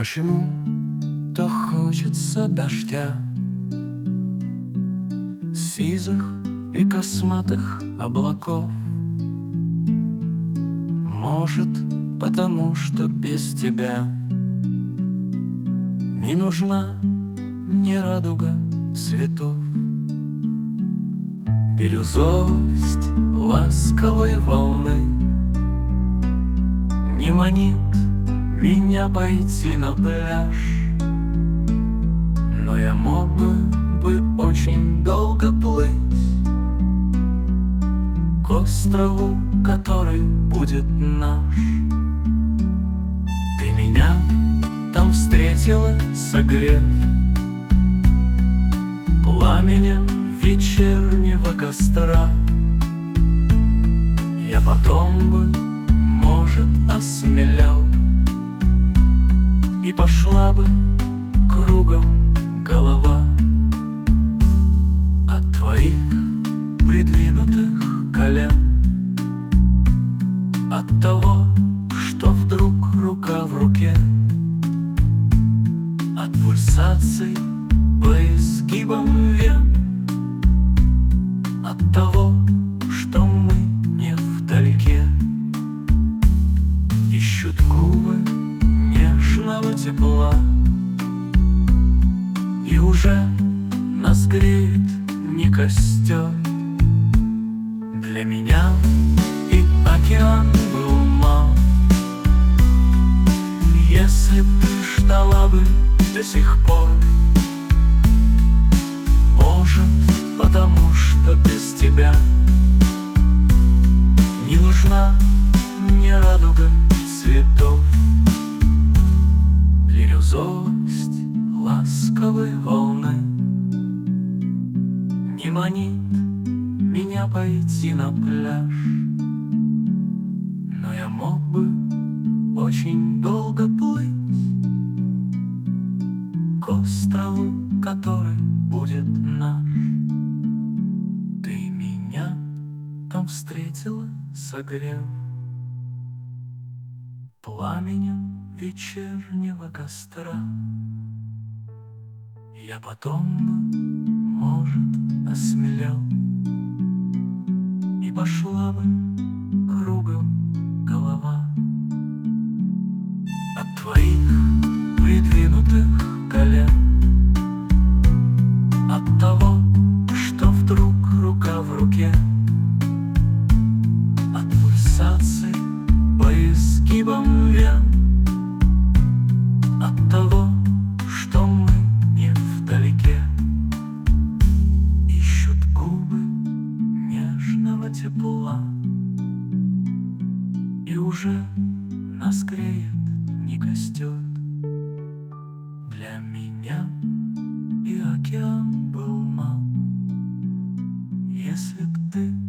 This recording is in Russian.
Почему-то хочется дождя, сизых и косматых облаков. Может, потому что без тебя не нужна мне радуга цветов. Бирюзовость ласковой волны не манит меня пойти на пляж, но я мог бы очень долго плыть к острову, который будет наш. Ты меня там встретила, согрев пламенем вечернего костра. Я потом бы, может, осмелял и пошла бы кругом голова от твоих придвинутых колен, от того, что вдруг рука в руке, от пульсаций по изгибам вен, от того, что мы не вдалеке. Ищут губы нежного тепла, и уже нас греет не костер. Для меня и океан был мал. Если б ты ждала бы до сих пор, может, потому что без тебя не нужна мне радуга цветов. Бирюзовость ласковой волны не манит меня пойти на пляж, но я мог бы очень долго плыть к острову, который будет наш. Ты меня там встретила, согрев пламенем вечернего костра. Я потом бы, может, осмелял и пошла бы кругом голова от твоих придвинутых колен, от того, что вдруг рука в руке, от пульсаций по изгибам вен, от того, что мы не вдалеке. Ищут губы нежного тепла, и уже нас греет не костер. Для меня и океан был мал. Если б ты